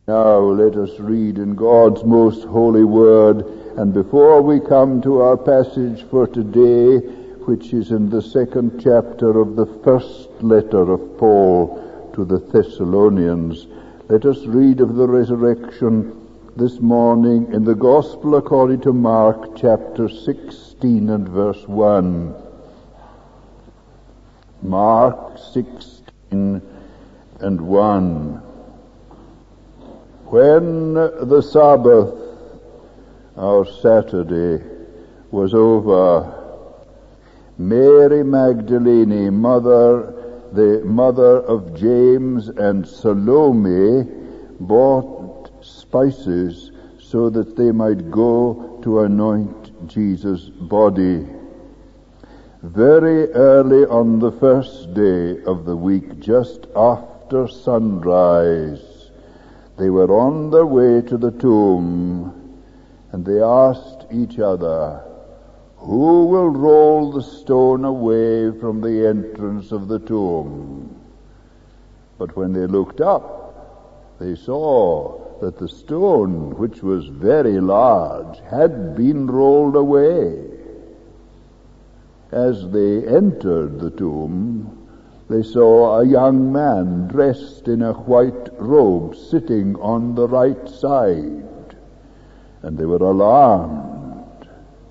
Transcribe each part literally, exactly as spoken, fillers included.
Now let us read in God's most holy word, and before we come to our passage for today, which is in the second chapter of the first letter of Paul to the Thessalonians, let us read of the resurrection this morning in the Gospel according to Mark chapter sixteen and verse one. Mark sixteen and one. When the Sabbath, our Saturday, was over, Mary Magdalene, mother, the mother of James and Salome, bought spices so that they might go to anoint Jesus' body. Very early on the first day of the week, just after sunrise, they were on their way to the tomb, and they asked each other, "Who will roll the stone away from the entrance of the tomb?" But when they looked up, they saw that the stone, which was very large, had been rolled away. As they entered the tomb, they saw a young man dressed in a white robe sitting on the right side, and they were alarmed.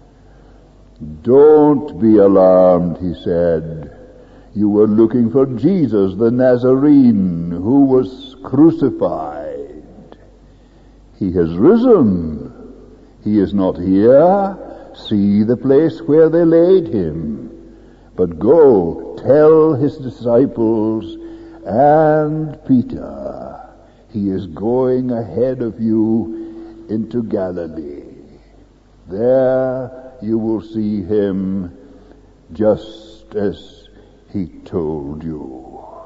"Don't be alarmed," he said. "You were looking for Jesus, the Nazarene, who was crucified. He has risen. He is not here. See the place where they laid him. But go, tell his disciples and Peter, he is going ahead of you into Galilee. There you will see him just as he told you."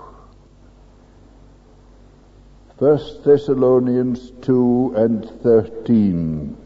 First Thessalonians two and thirteen.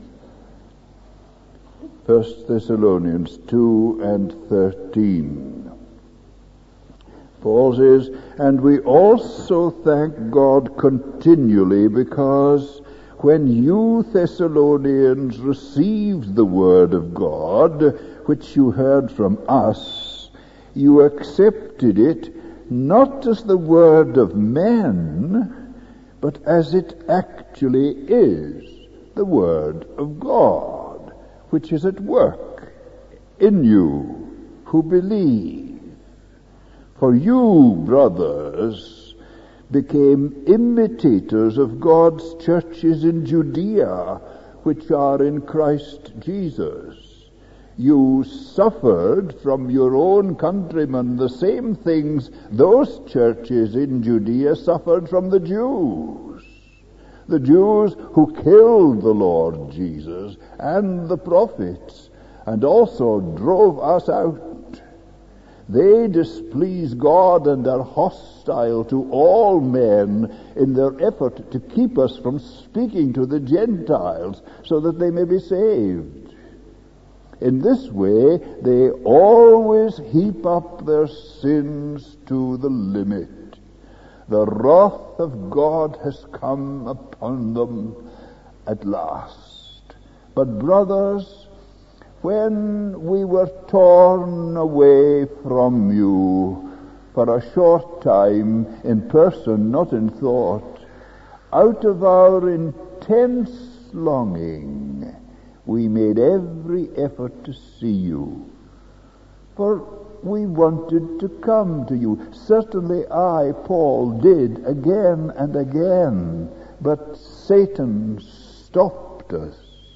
First Thessalonians two and thirteen. Paul says, "And we also thank God continually, because when you Thessalonians received the word of God, which you heard from us, you accepted it not as the word of men, but as it actually is, the word of God, which is at work in you who believe. For you, brothers, became imitators of God's churches in Judea, which are in Christ Jesus. You suffered from your own countrymen the same things those churches in Judea suffered from the Jews. The Jews who killed the Lord Jesus and the prophets, and also drove us out. They displease God and are hostile to all men in their effort to keep us from speaking to the Gentiles so that they may be saved. In this way, they always heap up their sins to the limit. The wrath of God has come upon them at last. But brothers, when we were torn away from you for a short time, in person, not in thought, out of our intense longing, we made every effort to see you. For we wanted to come to you. Certainly I, Paul, did again and again, but Satan stopped us.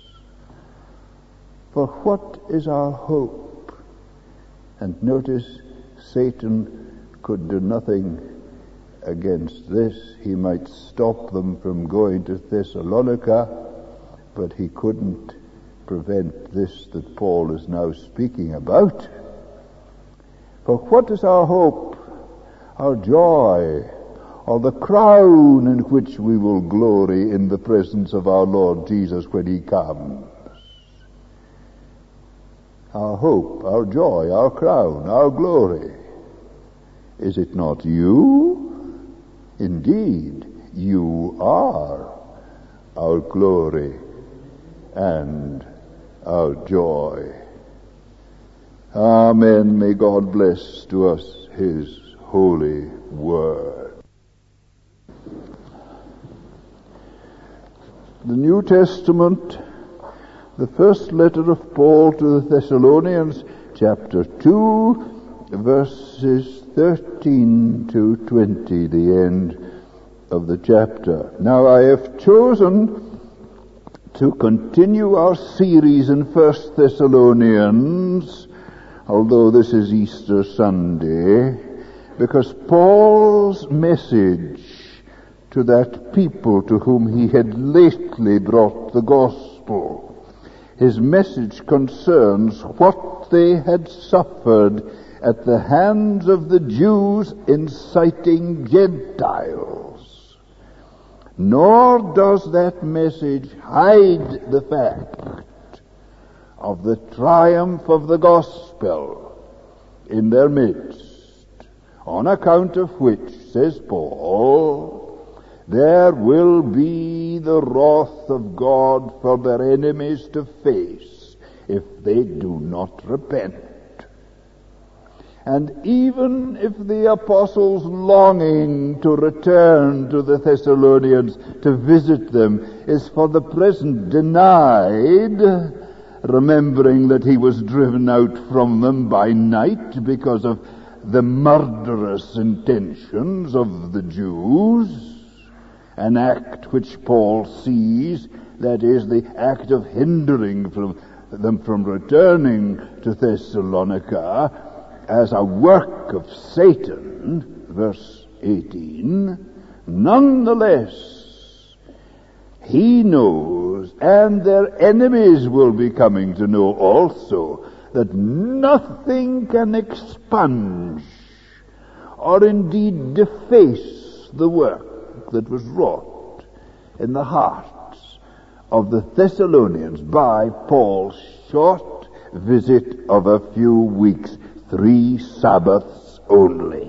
For what is our hope? And notice, Satan could do nothing against this. He might stop them from going to Thessalonica, but he couldn't prevent this that Paul is now speaking about. For what is our hope, our joy, or the crown in which we will glory in the presence of our Lord Jesus when he comes? Our hope, our joy, our crown, our glory. Is it not you? Indeed, you are our glory and our joy. Amen. May God bless to us His holy word. The New Testament, the first letter of Paul to the Thessalonians, chapter two, verses thirteen to twenty, the end of the chapter. Now I have chosen to continue our series in First Thessalonians, although this is Easter Sunday, because Paul's message to that people to whom he had lately brought the gospel, his message concerns what they had suffered at the hands of the Jews inciting Gentiles. Nor does that message hide the fact of the triumph of the gospel in their midst, on account of which, says Paul, there will be the wrath of God for their enemies to face if they do not repent. And even if the apostles' longing to return to the Thessalonians to visit them is for the present denied, remembering that he was driven out from them by night because of the murderous intentions of the Jews, an act which Paul sees, that is, the act of hindering from them from returning to Thessalonica, as a work of Satan, verse eighteen, nonetheless, he knows, and their enemies will be coming to know also, that nothing can expunge or indeed deface the work that was wrought in the hearts of the Thessalonians by Paul's short visit of a few weeks, three Sabbaths only.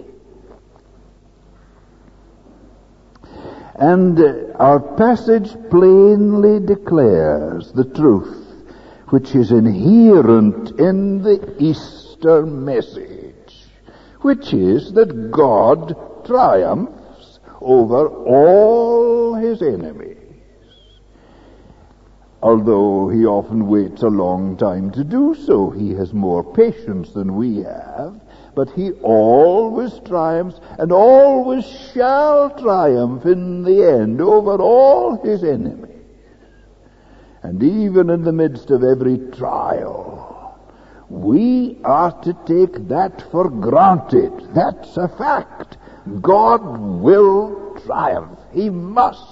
And uh, our passage plainly declares the truth which is inherent in the Easter message, which is that God triumphs over all his enemies. Although he often waits a long time to do so, he has more patience than we have, but he always triumphs and always shall triumph in the end over all his enemies. And even in the midst of every trial, we are to take that for granted. That's a fact. God will triumph. He must.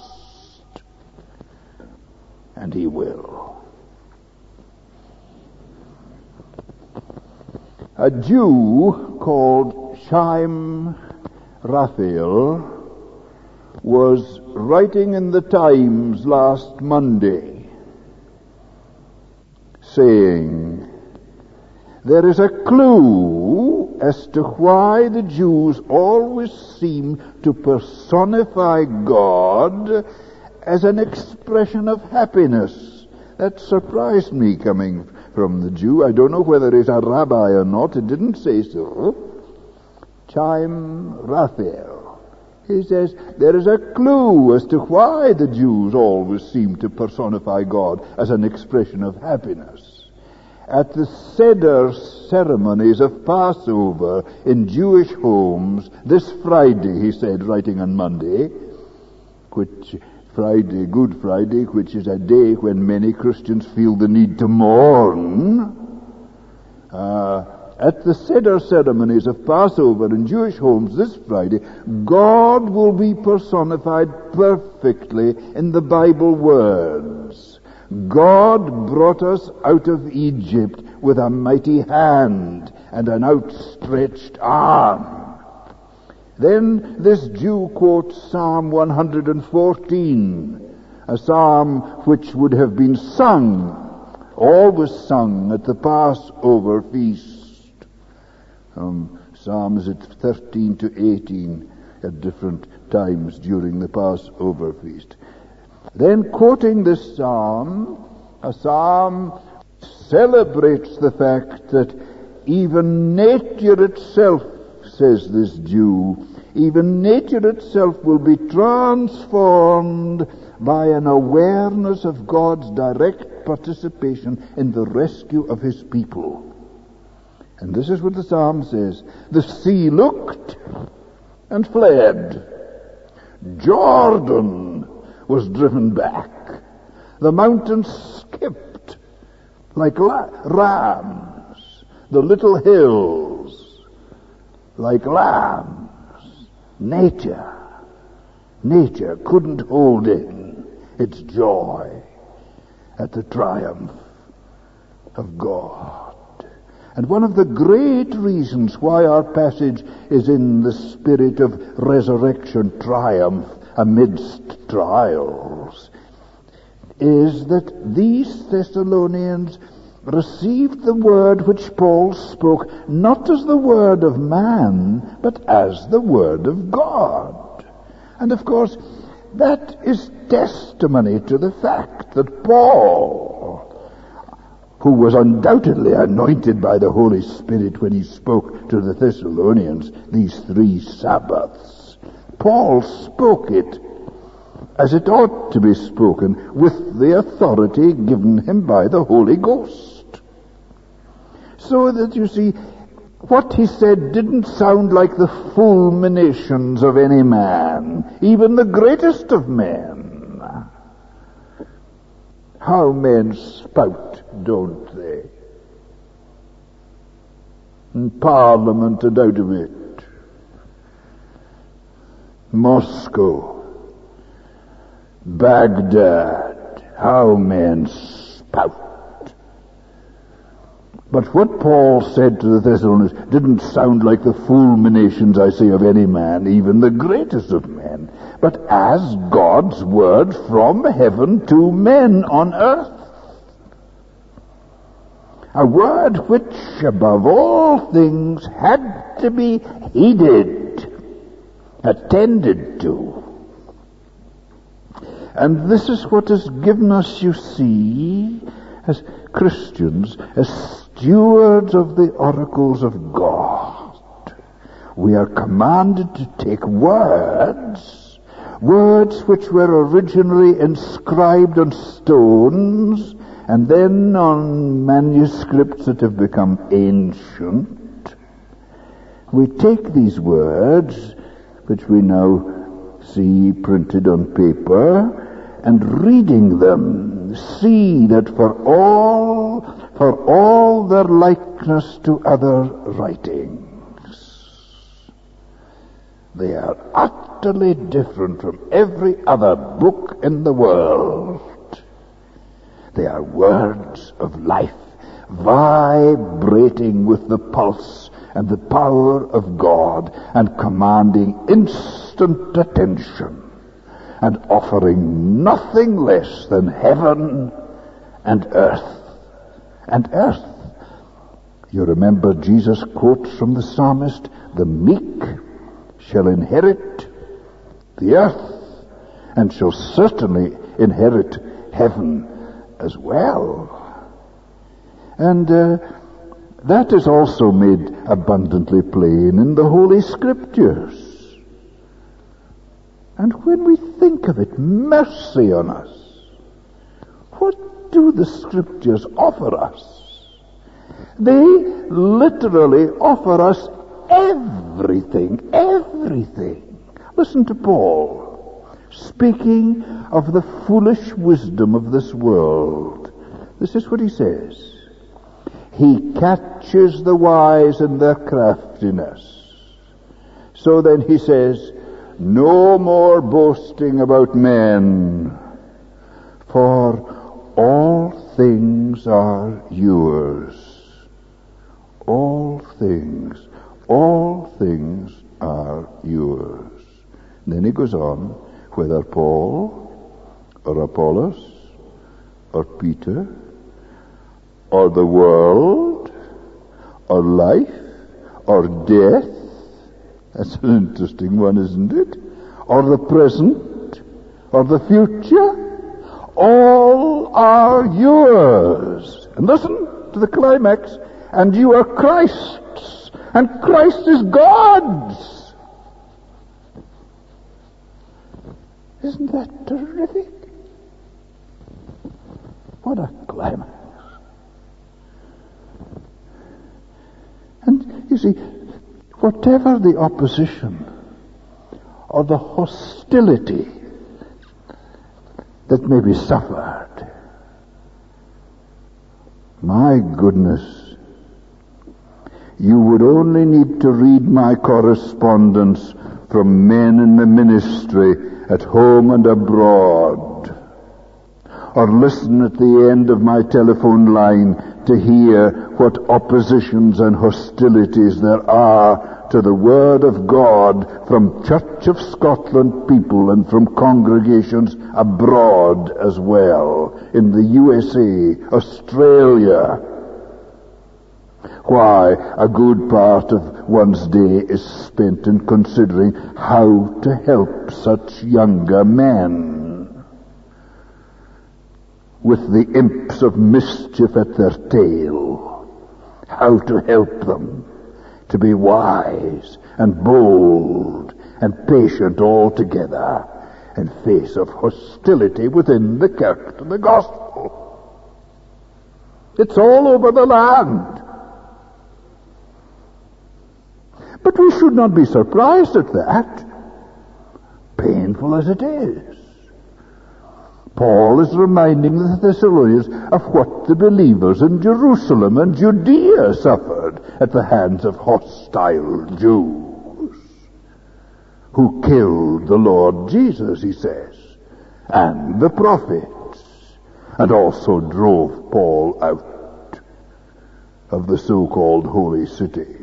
And he will. A Jew called Chaim Raphael was writing in the Times last Monday, saying, there is a clue as to why the Jews always seem to personify God as an expression of happiness. That surprised me coming from the Jew. I don't know whether he's a rabbi or not. It didn't say so. Chaim Raphael. He says there is a clue as to why the Jews always seem to personify God as an expression of happiness. At the Seder ceremonies of Passover in Jewish homes this Friday, he said, writing on Monday, which Friday, Good Friday, which is a day when many Christians feel the need to mourn. Uh, at the Seder ceremonies of Passover in Jewish homes this Friday, God will be personified perfectly in the Bible words. God brought us out of Egypt with a mighty hand and an outstretched arm. Then this Jew quotes Psalm one hundred fourteen, a psalm which would have been sung, always sung at the Passover feast. Um, Psalms at thirteen to eighteen at different times during the Passover feast. Then quoting this psalm, a psalm celebrates the fact that even nature itself, says this Jew, even nature itself will be transformed by an awareness of God's direct participation in the rescue of his people. And this is what the psalm says. The sea looked and fled. Jordan was driven back. The mountains skipped like la- rams. The little hills like lambs. Nature, nature couldn't hold in its joy at the triumph of God. And one of the great reasons why our passage is in the spirit of resurrection triumph amidst trials is that these Thessalonians received the word which Paul spoke not as the word of man, but as the word of God. And of course, that is testimony to the fact that Paul, who was undoubtedly anointed by the Holy Spirit when he spoke to the Thessalonians these three Sabbaths, Paul spoke it as it ought to be spoken, with the authority given him by the Holy Ghost. So that, you see, what he said didn't sound like the fulminations of any man, even the greatest of men. How men spout, don't they? In Parliament and out of it. Moscow, Baghdad, how men spout. But what Paul said to the Thessalonians didn't sound like the fulminations, I say, of any man, even the greatest of men, but as God's word from heaven to men on earth. A word which, above all things, had to be heeded, attended to. And this is what has given us, you see, as Christians, as stewards of the oracles of God. We are commanded to take words, words which were originally inscribed on stones, and then on manuscripts that have become ancient. We take these words, which we now see printed on paper, and reading them, see that for all, for all their likeness to other writings, they are utterly different from every other book in the world. They are words of life, vibrating with the pulse and the power of God, and commanding instant attention, and offering nothing less than heaven and earth. And earth. You remember Jesus quotes from the psalmist, the meek shall inherit the earth, and shall certainly inherit heaven as well. And uh, that is also made abundantly plain in the Holy Scriptures. And when we think of it, mercy on us, what do the Scriptures offer us? They literally offer us everything, everything. Listen to Paul, speaking of the foolish wisdom of this world. This is what he says. He catches the wise in their craftiness. So then he says, no more boasting about men, for all things are yours. All things, all things are yours. And then he goes on, whether Paul or Apollos or Peter or the world or life or death. That's an interesting one, isn't it? Or the present, or the future, all are yours. And listen to the climax. And you are Christ's, and Christ is God's. Isn't that terrific? What a climax. And you see, whatever the opposition or the hostility that may be suffered, my goodness, you would only need to read my correspondence from men in the ministry at home and abroad, or listen at the end of my telephone line to hear what oppositions and hostilities there are to the Word of God from Church of Scotland people and from congregations abroad as well, in the U S A, Australia. Why, a good part of one's day is spent in considering how to help such younger men with the imps of mischief at their tail. How to help them to be wise and bold and patient altogether in face of hostility within the church to the gospel. It's all over the land. But we should not be surprised at that, painful as it is. Paul is reminding the Thessalonians of what the believers in Jerusalem and Judea suffered at the hands of hostile Jews, who killed the Lord Jesus, he says, and the prophets, and also drove Paul out of the so-called holy city.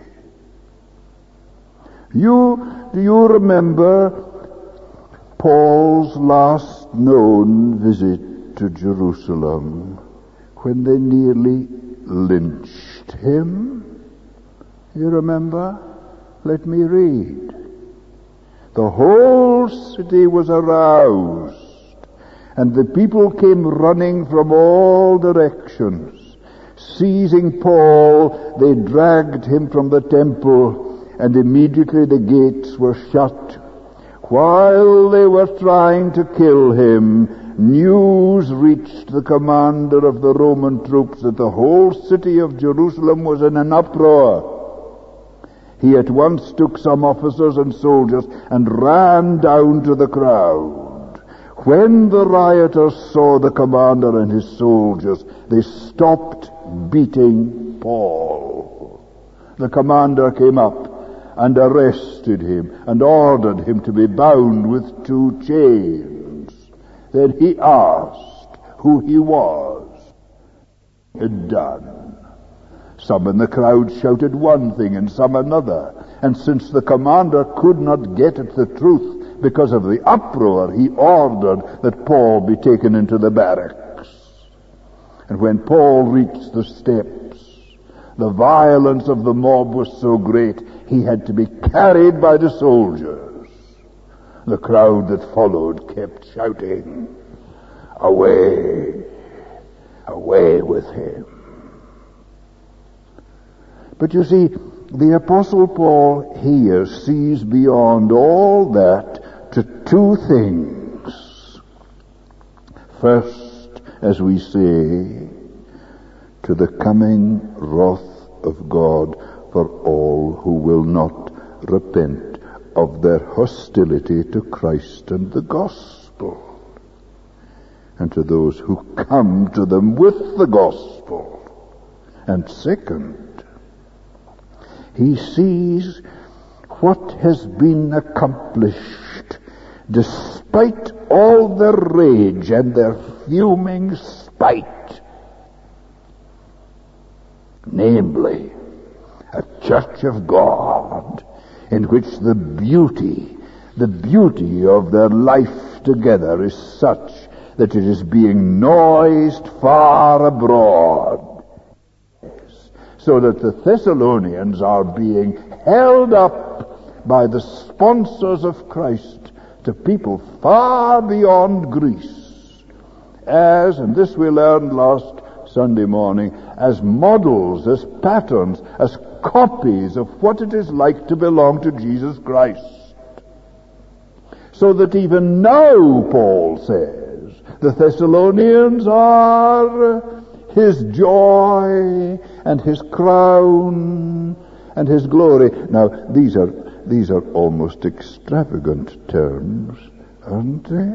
You, do you remember Paul's last known visit to Jerusalem, when they nearly lynched him? You remember? Let me read. The whole city was aroused, and the people came running from all directions. Seizing Paul, they dragged him from the temple, and immediately the gates were shut. While they were trying to kill him, news reached the commander of the Roman troops that the whole city of Jerusalem was in an uproar. He at once took some officers and soldiers and ran down to the crowd. When the rioters saw the commander and his soldiers, they stopped beating Paul. The commander came up and arrested him, and ordered him to be bound with two chains. Then he asked who he was. Had done. Some in the crowd shouted one thing, and some another. And since the commander could not get at the truth because of the uproar, he ordered that Paul be taken into the barracks. And when Paul reached the steps, the violence of the mob was so great, he had to be carried by the soldiers. The crowd that followed kept shouting, "Away, away with him." But you see, the Apostle Paul here sees beyond all that to two things. First, as we say, to the coming wrath of God for all who will not repent of their hostility to Christ and the gospel, and to those who come to them with the gospel. And second, he sees what has been accomplished despite all their rage and their fuming spite, namely, a church of God in which the beauty, the beauty of their life together is such that it is being noised far abroad, so that the Thessalonians are being held up by the sponsors of Christ to people far beyond Greece as, and this we learned last Sunday morning, as models, as patterns, as copies of what it is like to belong to Jesus Christ. So that even now, Paul says, the Thessalonians are his joy and his crown and his glory. Now, these are these are almost extravagant terms, aren't they?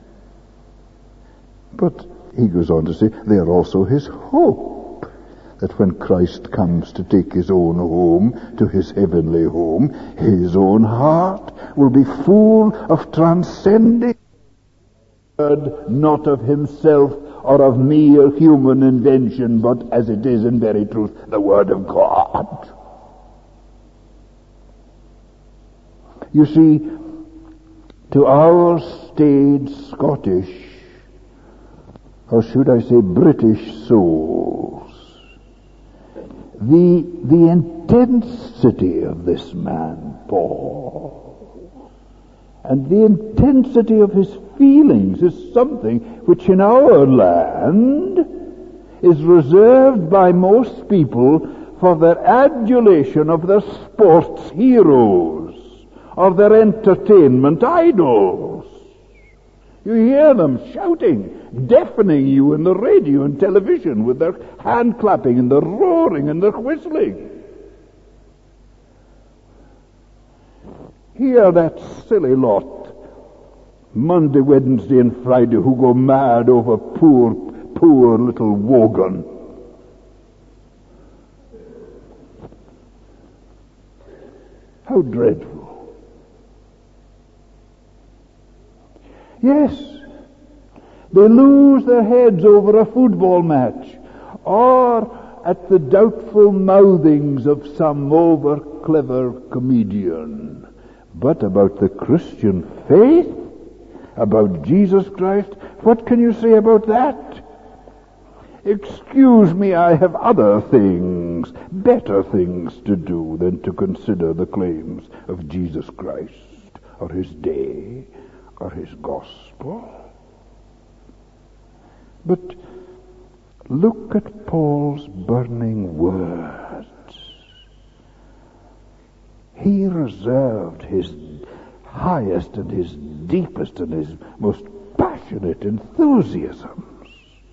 But he goes on to say, they are also his hope, that when Christ comes to take his own home to his heavenly home, his own heart will be full of transcending, not of himself or of mere human invention, but as it is in very truth, the Word of God. You see, to our staid Scottish, or should I say British souls, the, the intensity of this man, Paul, and the intensity of his feelings is something which in our land is reserved by most people for their adulation of their sports heroes or their entertainment idols. You hear them shouting, deafening you in the radio and television with their hand clapping and their roaring and their whistling. Hear that silly lot, Monday, Wednesday and Friday, who go mad over poor, poor little Wogan. How dreadful. Yes, they lose their heads over a football match, or at the doubtful mouthings of some over-clever comedian. But about the Christian faith, about Jesus Christ, what can you say about that? Excuse me, I have other things, better things to do than to consider the claims of Jesus Christ, or his day, or his gospel. But look at Paul's burning words. He reserved his highest and his deepest and his most passionate enthusiasms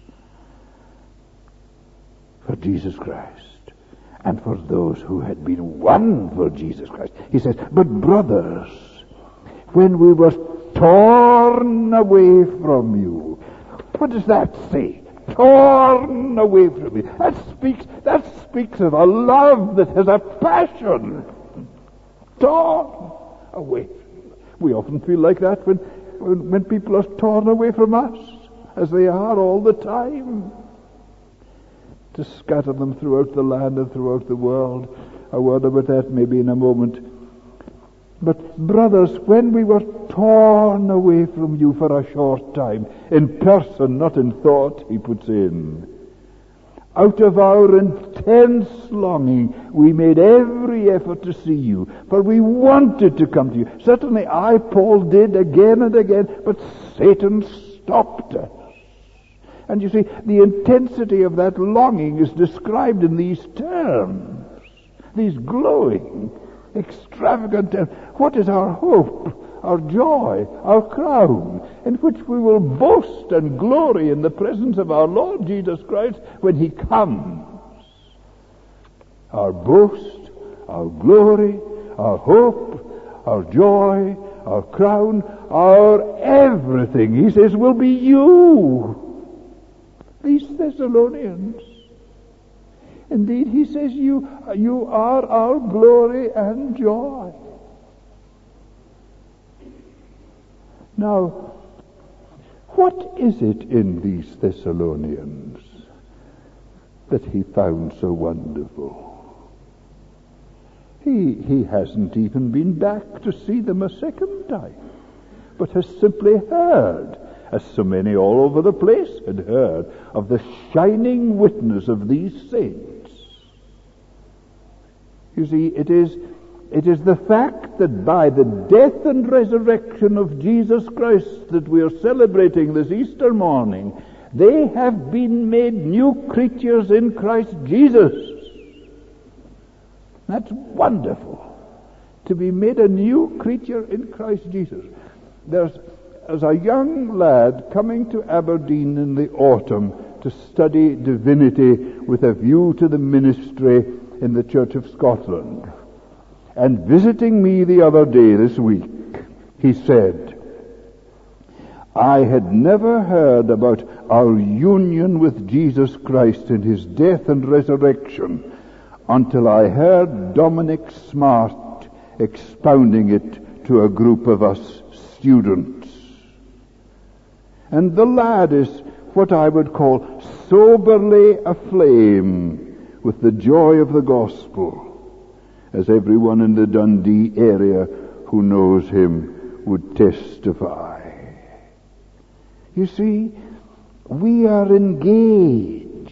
for Jesus Christ and for those who had been won for Jesus Christ. He says, but brothers, when we were torn away from you. What does that say? Torn away from you. That speaks, that speaks of a love that has a passion. Torn away. We often feel like that when, when, when people are torn away from us, as they are all the time. To scatter them throughout the land and throughout the world. A word about that maybe in a moment. But brothers, when we were torn away from you for a short time, in person, not in thought, he puts in, out of our intense longing, we made every effort to see you, for we wanted to come to you. Certainly I, Paul, did again and again, but Satan stopped us. And you see, the intensity of that longing is described in these terms, these glowing, extravagant terms. What is our hope, our joy, our crown, in which we will boast and glory in the presence of our Lord Jesus Christ when he comes? Our boast, our glory, our hope, our joy, our crown, our everything, he says, will be you, these Thessalonians. Indeed, he says, you, you are our glory and joy. Now, what is it in these Thessalonians that he found so wonderful? He, he hasn't even been back to see them a second time, but has simply heard, as so many all over the place had heard, of the shining witness of these saints. You see, it is, it is the fact that by the death and resurrection of Jesus Christ that we are celebrating this Easter morning, They have been made new creatures in Christ Jesus. That's wonderful, to be made a new creature in Christ Jesus. There's as a young lad coming to Aberdeen in the autumn to study divinity with a view to the ministry in the Church of Scotland. And visiting me the other day this week, he said, I had never heard about our union with Jesus Christ in his death and resurrection until I heard Dominic Smart expounding it to a group of us students. And the lad is what I would call soberly aflame with the joy of the gospel, as everyone in the Dundee area who knows him would testify. You see, we are engaged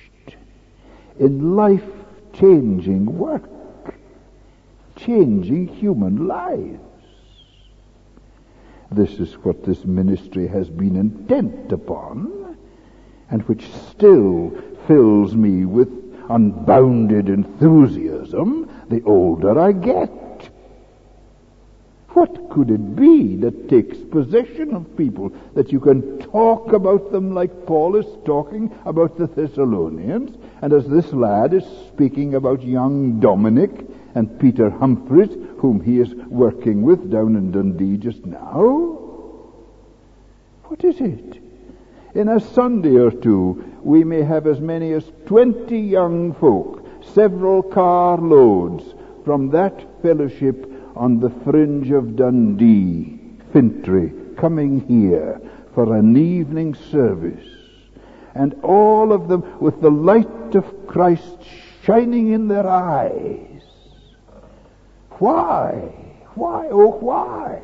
in life-changing work, changing human lives. This is what this ministry has been intent upon, and which still fills me with unbounded enthusiasm the older I get. What could it be that takes possession of people, that you can talk about them like Paul is talking about the Thessalonians, and as this lad is speaking about young Dominic and Peter Humphreys, whom he is working with down in Dundee just now? What is it? In a Sunday or two, we may have as many as twenty young folk, several car loads, from that fellowship on the fringe of Dundee, Fintry, coming here for an evening service, and all of them with the light of Christ shining in their eyes. Why? Why? Oh, why?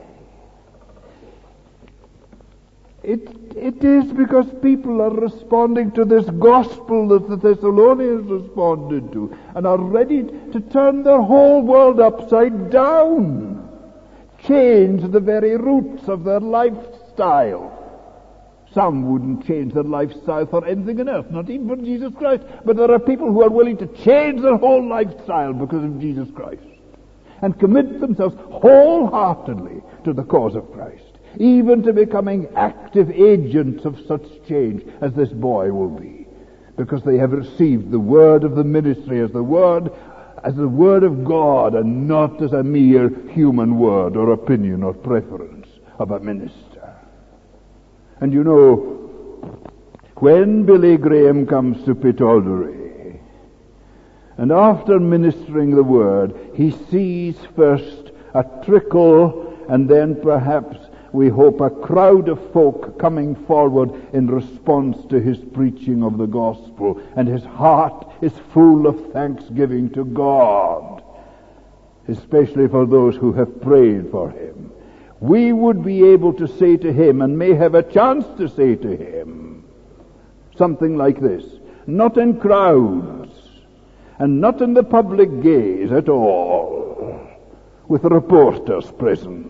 It, it is because people are responding to this gospel that the Thessalonians responded to, and are ready to turn their whole world upside down, change the very roots of their lifestyle. Some wouldn't change their lifestyle for anything on earth, not even for Jesus Christ, but there are people who are willing to change their whole lifestyle because of Jesus Christ, and commit themselves wholeheartedly to the cause of Christ, even to becoming active agents of such change as this boy will be, because they have received the word of the ministry as the word, as the word of God, and not as a mere human word or opinion or preference of a minister. And you know, when Billy Graham comes to Pitaudry, and after ministering the word, he sees first a trickle, and then perhaps we hope a crowd of folk coming forward in response to his preaching of the gospel, and his heart is full of thanksgiving to God, especially for those who have prayed for him. We would be able to say to him, and may have a chance to say to him, something like this: not in crowds, and not in the public gaze at all, with reporters present.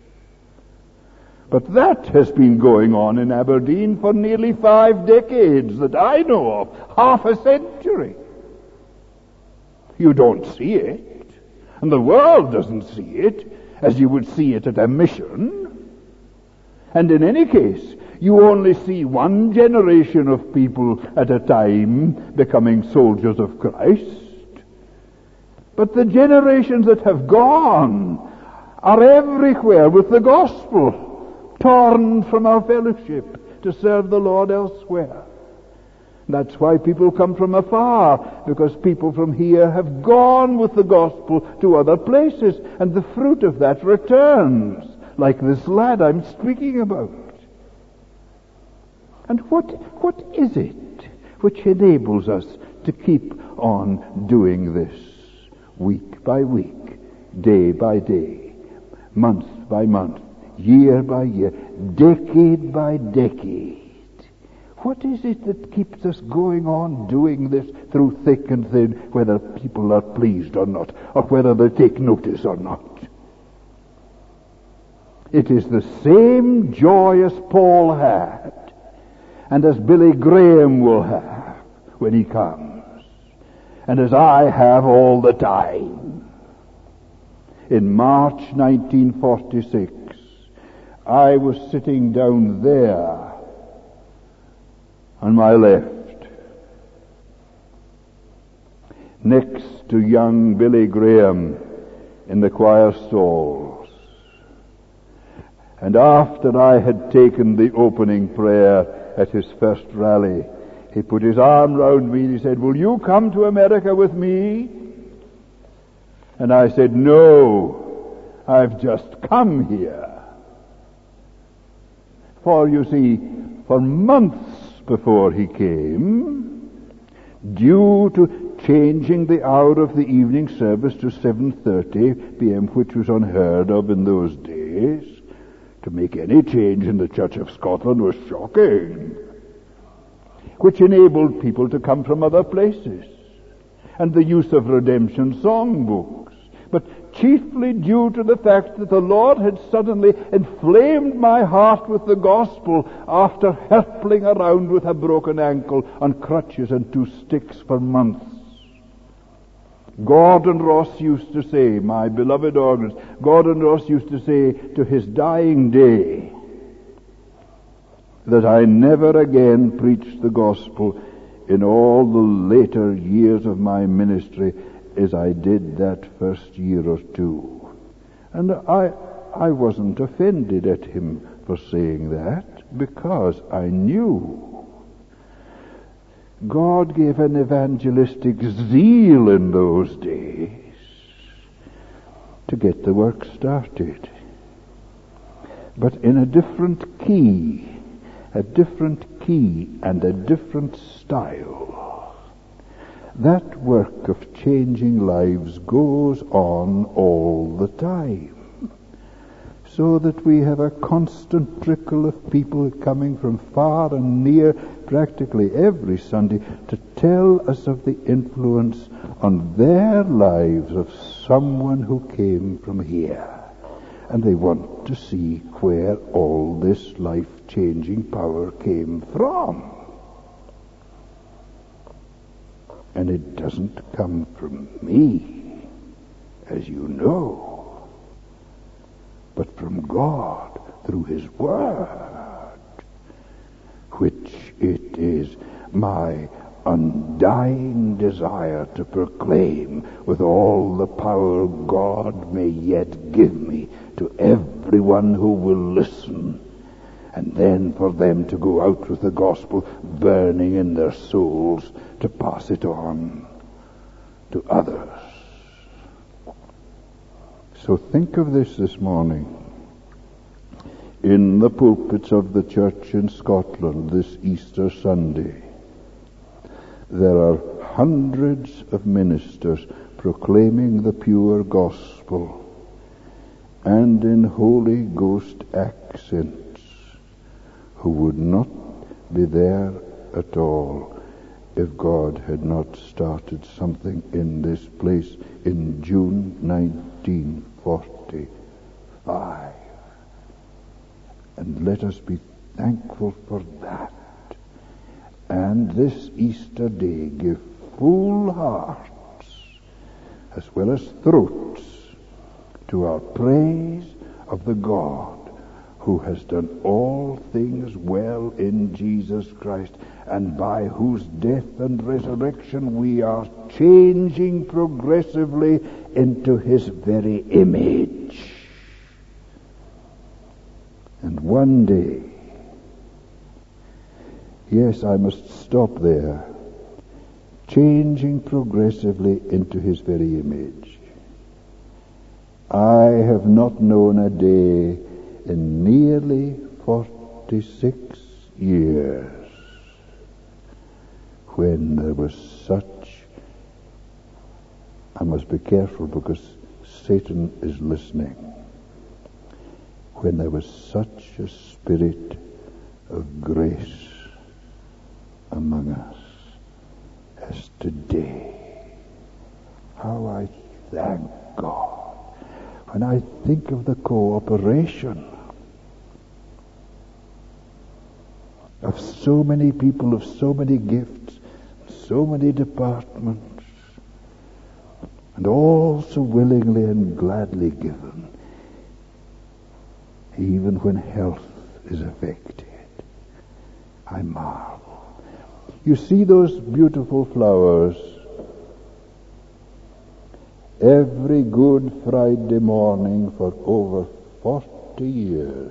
But that has been going on in Aberdeen for nearly five decades that I know of, half a century. You don't see it, and the world doesn't see it as you would see it at a mission. And in any case, you only see one generation of people at a time becoming soldiers of Christ. But the generations that have gone are everywhere with the gospel, torn from our fellowship to serve the Lord elsewhere. That's why people come from afar, because people from here have gone with the gospel to other places, and the fruit of that returns, like this lad I'm speaking about. And what what is it which enables us to keep on doing this, week by week, day by day, month by month, year by year, decade by decade? What is it that keeps us going on doing this through thick and thin, whether people are pleased or not, or whether they take notice or not? It is the same joy as Paul had, and as Billy Graham will have when he comes, and as I have all the time. In March nineteen forty-six, I was sitting down there on my left, next to young Billy Graham in the choir stalls. And after I had taken the opening prayer at his first rally, he put his arm round me and he said, "Will you come to America with me?" And I said, "No, I've just come here." For you see, for months before he came, due to changing the hour of the evening service to seven thirty p.m., which was unheard of in those days, to make any change in the Church of Scotland was shocking, which enabled people to come from other places, and the use of redemption songbooks, but chiefly due to the fact that the Lord had suddenly inflamed my heart with the gospel after hurtling around with a broken ankle on crutches and two sticks for months. Gordon Ross used to say, my beloved organist, Gordon Ross used to say to his dying day that I never again preached the gospel in all the later years of my ministry as I did that first year or two. And I, I wasn't offended at him for saying that, because I knew God gave an evangelistic zeal in those days to get the work started. But in a different key, a different key and a different style. That work of changing lives goes on all the time, so that we have a constant trickle of people coming from far and near practically every Sunday to tell us of the influence on their lives of someone who came from here. And they want to see where all this life-changing power came from. And it doesn't come from me, as you know, but from God through His Word, which it is my undying desire to proclaim with all the power God may yet give me to everyone who will listen, and then for them to go out with the gospel burning in their souls to pass it on to others. So think of this this morning. In the pulpits of the church in Scotland this Easter Sunday, there are hundreds of ministers proclaiming the pure gospel and in Holy Ghost accents, who would not be there at all if God had not started something in this place in June nineteen forty-five. And let us be thankful for that. And this Easter day give full hearts as well as throats to our praise of the God who has done all things well in Jesus Christ, and by whose death and resurrection we are changing progressively into His very image. And one day, yes, I must stop there, changing progressively into His very image. I have not known a day in nearly forty-six years when there was such, I must be careful because Satan is listening, when there was such a spirit of grace among us as today. How I thank God when I think of the cooperation of so many people of so many gifts, so many departments, and all so willingly and gladly given, even when health is affected. I marvel. You see those beautiful flowers. Every Good Friday morning for over forty years,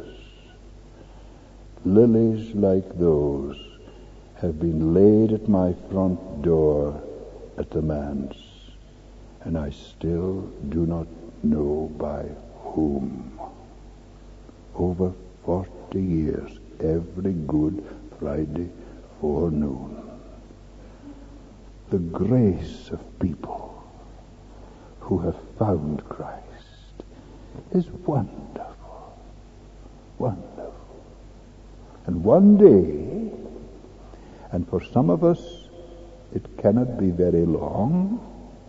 lilies like those have been laid at my front door at the manse, and I still do not know by whom. Over forty years, every Good Friday forenoon. The grace of people who have found Christ is wonderful, wonderful. And one day, and for some of us it cannot be very long,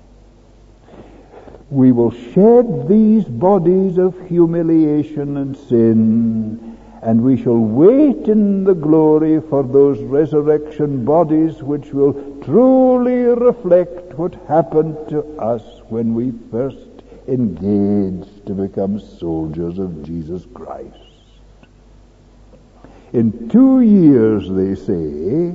we will shed these bodies of humiliation and sin, and we shall wait in the glory for those resurrection bodies which will truly reflect what happened to us when we first engaged to become soldiers of Jesus Christ. In two years, they say,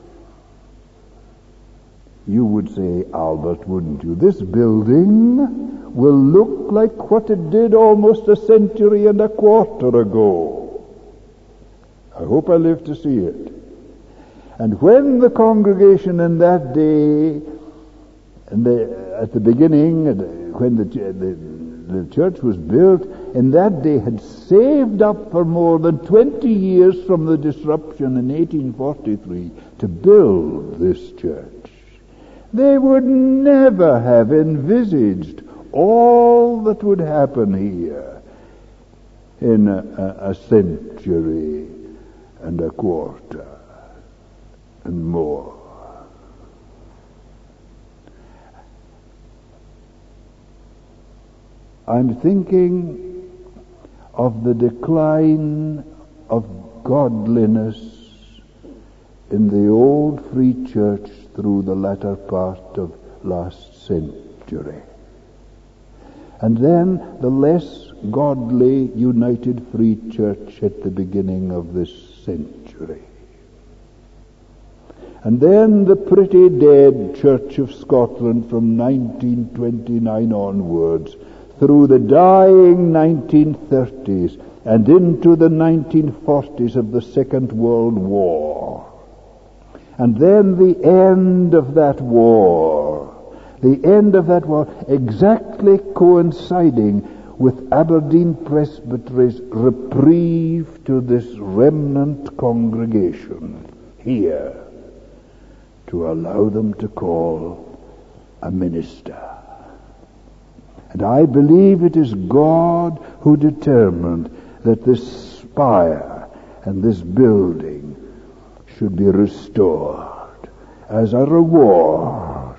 you would say, Albert, wouldn't you, this building will look like what it did almost a century and a quarter ago. I hope I live to see it. And when the congregation in that day, and the, at the beginning, when the, the, the church was built, in that day had saved up for more than twenty years from the disruption in eighteen forty-three to build this church, they would never have envisaged all that would happen here in a, a, a century and a quarter and more. I'm thinking of the decline of godliness in the old Free Church through the latter part of last century. And then the less godly United Free Church at the beginning of this century. And then the pretty dead Church of Scotland from nineteen twenty-nine onwards, through the dying nineteen thirties and into the nineteen forties of the Second World War. And then the end of that war, the end of that war exactly coinciding with Aberdeen Presbytery's reprieve to this remnant congregation here to allow them to call a minister. And I believe it is God who determined that this spire and this building should be restored as a reward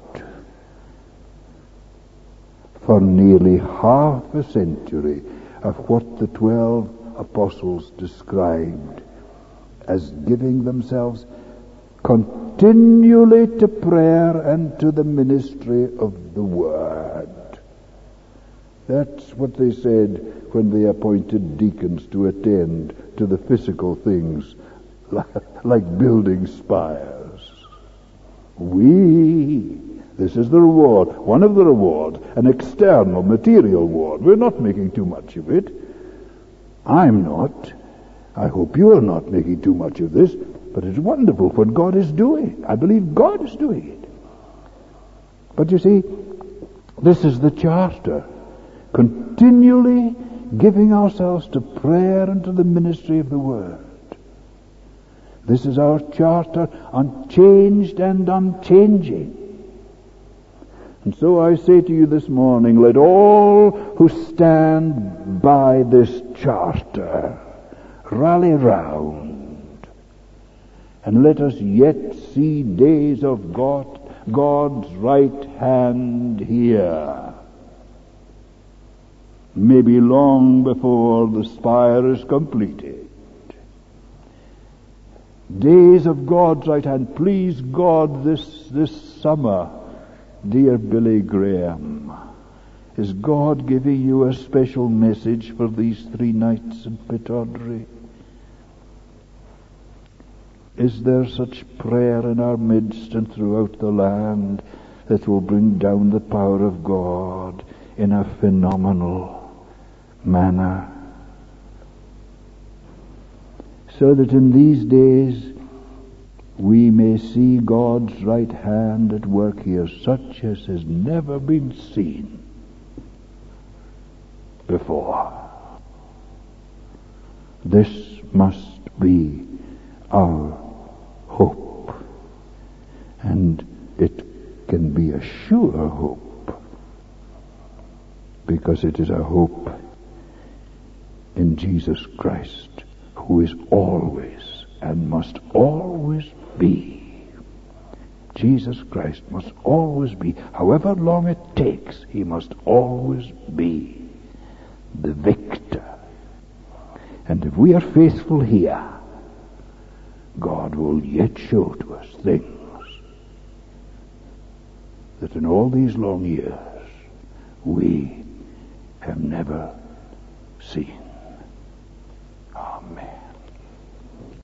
for nearly half a century of what the twelve apostles described as giving themselves continually to prayer and to the ministry of the Word. That's what they said when they appointed deacons to attend to the physical things like building spires. We, this is the reward, one of the rewards, an external material reward. We're not making too much of it. I'm not. I hope you are not making too much of this, but it's wonderful what God is doing. I believe God is doing it. But you see, this is the charter. Continually giving ourselves to prayer and to the ministry of the Word. This is our charter, unchanged and unchanging. And so I say to you this morning, let all who stand by this charter rally round, and let us yet see days of God, God's right hand here. Maybe long before the spire is completed. days of God's right hand. Please God, this, this summer, dear Billy Graham, is God giving you a special message for these three nights in Pittodrie? Is there such prayer in our midst and throughout the land that will bring down the power of God in a phenomenal manner? So that in these days we may see God's right hand at work here, such as has never been seen before. This must be our hope, and it can be a sure hope, because it is a hope in Jesus Christ, who is always and must always be. Jesus Christ must always be, however long it takes, he must always be the victor. And if we are faithful here, God will yet show to us things that in all these long years we have never seen.